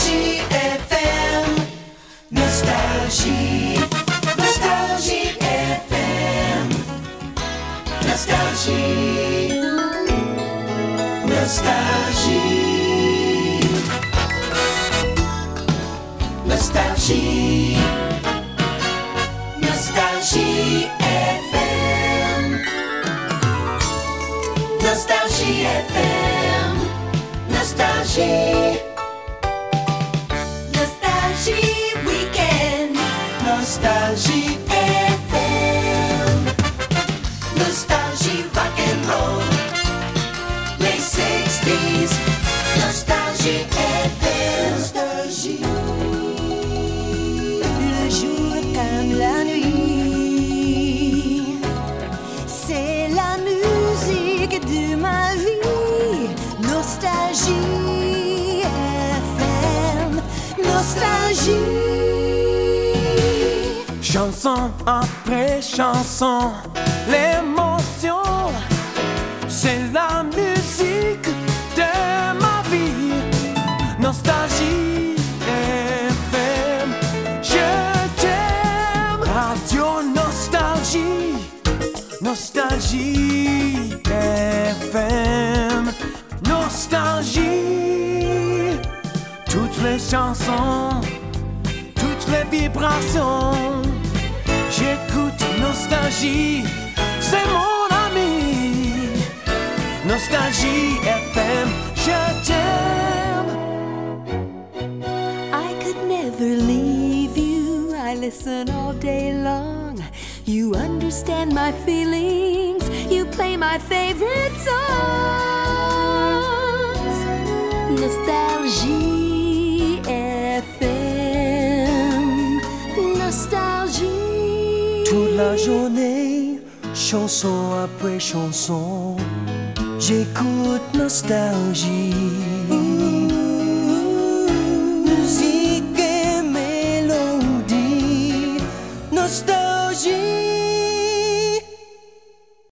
Nostalgie FM. Nostalgie. Nostalgie FM. Nostalgie. Nostalgie. Nostalgie. Nostalgie FM. Nostalgie FM. Nostalgie. Nostalgie Weekend. Nostalgie FM. Nostalgie rock and roll. Les 60s. Nostalgie FM. Nostalgie. Le jour comme la nuit, c'est la musique de ma vie. Nostalgie FM. Nostalgie. Chanson après chanson, l'émotion, c'est la musique de ma vie. Nostalgie FM, je t'aime. Radio Nostalgie, Nostalgie FM, Nostalgie. Toutes les chansons, toutes les vibrations. J'écoute Nostalgie, c'est mon ami. Nostalgie FM, je t'aime. I could never leave you. I listen all day long. You understand my feelings. You play my favorite songs. Nostalgie FM. Nostalgie. Toute la journée, chanson après chanson, j'écoute Nostalgie. Musique